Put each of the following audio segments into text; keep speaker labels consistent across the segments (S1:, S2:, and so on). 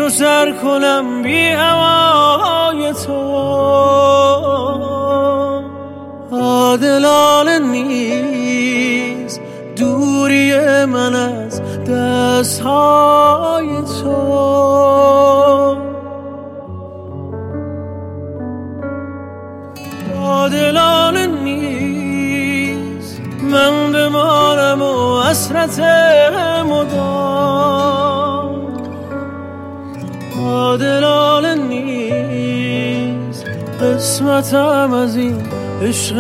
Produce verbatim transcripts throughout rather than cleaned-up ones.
S1: و سر کنم بی هوای تو. عادلانه نیست دوری من از دستهای تو. عادلانه نیست من بمانم و حسرت مدام. عادلانه نیست قسمتم از این عشق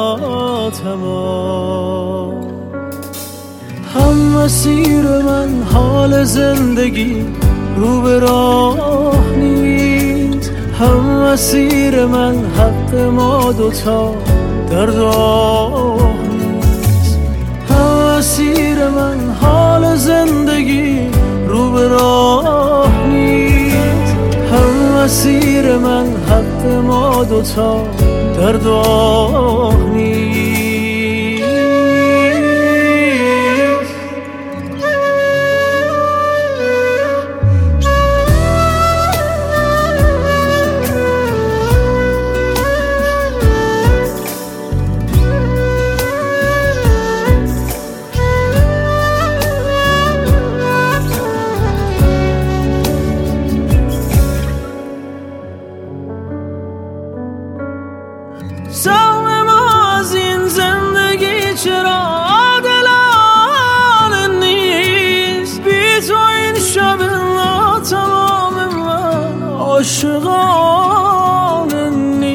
S1: ناتمام. هم مسیر من حال زندگی رو به راه نیست، هم مسیر من حق ما دوتا در راه نیست. هم مسیر من حال زندگی رو به راه نیست، هم مسیر من حق ما دوتا در راه نیست. سهم ما از این زندگی چرا عادلانه نیست؟ بی تو این شب ناتمام من عاشقانه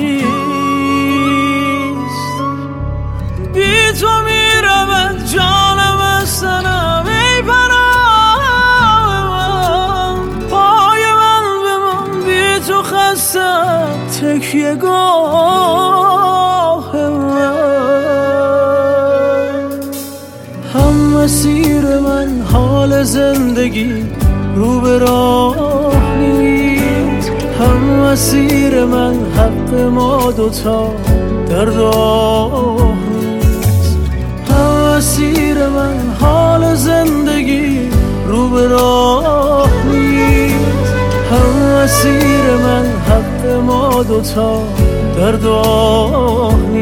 S1: نیست. بی تو میرود جانم از تنم ای پناه من. پای من بمان بی تو خستم تکیه گاه من. هم مسیر من حال زندگی رو به راه نیست، هم مسیر من حق ما دوتا در راه نیست. هم مسیر من حال زندگی رو به راه نیست، هم مسیر من حق ما دوتا در راه نیست.